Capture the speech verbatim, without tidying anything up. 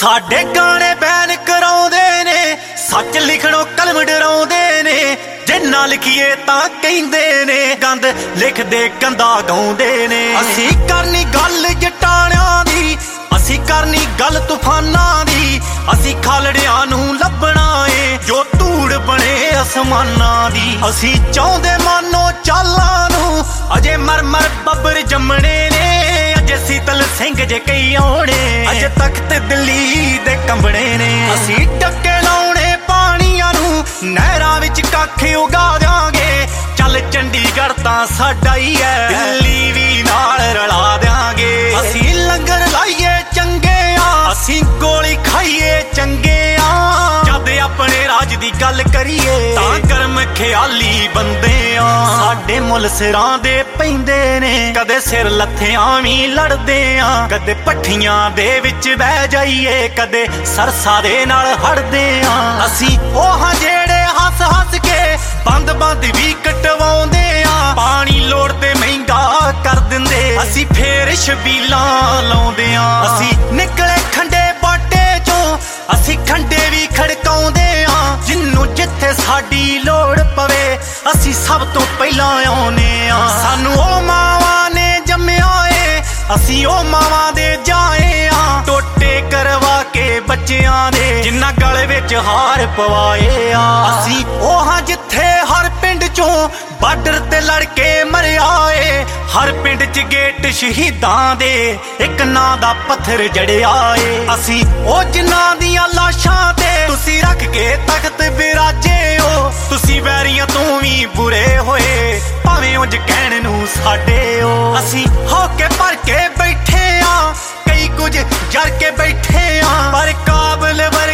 साडे गाने बैन कराउंदे ने, सच लिखणों कलम डराउंदे ने। जे ना लिखिए तां कहिंदे ने, गंद लिखदे गंदा गाउंदे ने। असीं करनी गल जटाणियां दी, असीं करनी गल तूफानां दी। असीं खालड़ियां नूं लभणा ए जो धूड़ बने आसमानां दी। असीं चाहुंदे मानो चालां नूं, अजे मर मर बब्बर जम्मणे ने। अजे शीतल सिंह जे कई आउणे, अजे तख्त दिल्ली दे कंबणे ने। असीं टक्के लाउणे पाणियां नूं, नहरां विच कख उगा देंगे। चल चंडीगढ़ तां साडा ही है, दिल्ली भी नाल रला देंगे। असीं लंगर लाइए चंगे आ, असीं गोली खाइए चंगे आ। जद अपने राज दी गल करिए तां गर्म ख्याली बंदे आ। साडे मुल सिरां दे पैंदे ने, कदे सिर लत्थियां भी लड़दे आ। कदे पट्ठियां दे विच बह जाइए, कदे सरसा दे नाल हड़दे आ। असीं ओह हां जेड़े हस हस के बंद बंद भी कटवाउंदे आ। पानी लोड़ ते महंगा कर दिंदे, असीं फेर छबीलां लाउंदे आ। असीं निकले खंडे बाटे चों, असीं खंडे भी खड़काउंदे आ। जिन्नू जिथे साडी लोड़ पवे, असीं सब तो पहलां आउने आ। सानू ओ मावां ने जम्मिया ए, असीं ओ मावां दे जाए आ। टोटे करवा के बच्चियां दे, जिन्ना गले विच हार पवाए आ। असीं ओ हां जिथे हर पिंड चों बार्डर ते लड़के मरिया ए। हर पिंड च गेट शहीदां दे, इक नां दा पत्थर जड़िया ए। असीं ओ जिन्नां दियां लाशां ते तुसीं रख के तख्त बिराजे हो। तुसीं वैरियां तों भी बुरे होए, भावें उंज कहण नूं साडे हो। असीं होके भर के बैठे आ, कई कुछ जर के बैठे आ, पर काबल